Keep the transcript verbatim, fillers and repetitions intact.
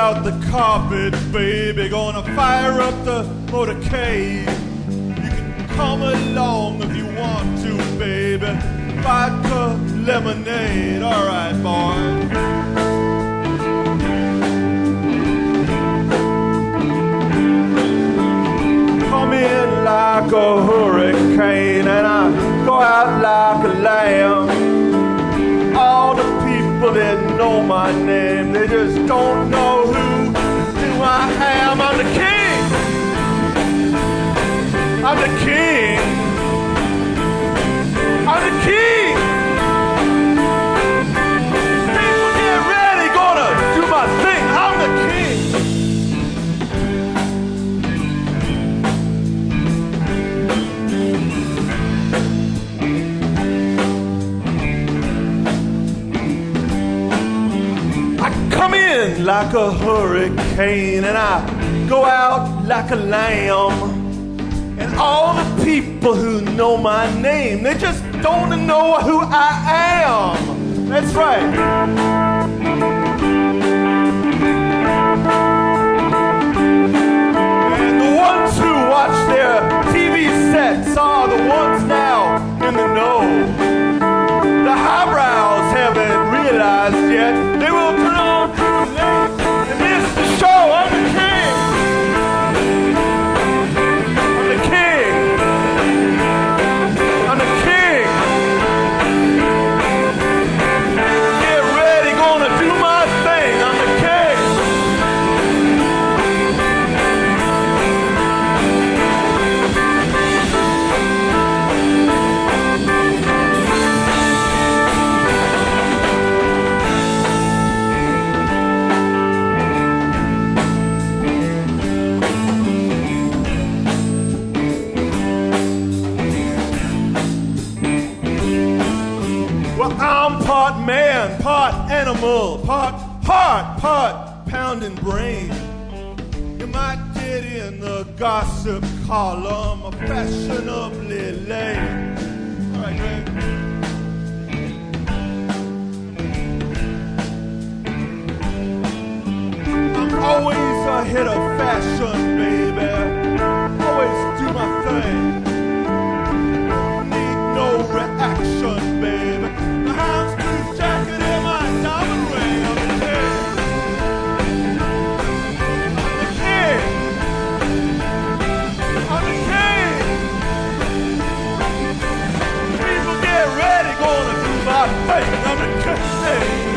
out the carpet, baby. Gonna fire up the motorcade. You can come along if you want to, baby. Vodka, lemonade, alright, boy. Come in like a hurricane and I go out like a lamb. All the people that know my name, they just don't know who, who I am. I'm the king. I'm the king. I'm the king. People get ready, gonna do my thing. I'm the king. Come in like a hurricane and I go out like a lamb. And all the people who know my name, they just don't know who I am. That's right. And the ones who watch their T V sets are the ones now in the know. The highbrows haven't realized yet. They will turn on and miss the show. I'm the king. I'm the king. I'm the king. Get ready, gonna do my thing. I'm the king. I'm part man, part animal, part heart, part pounding brain. You might get in the gossip column, a fashionably lame. All right, Greg. I'm always ahead of fashion, baby. Always do my thing. Need no reaction, baby. Jacket in my diamond ring. I'm the king. I'm the king. I'm the king. People get ready, gonna do my thing. I'm the king.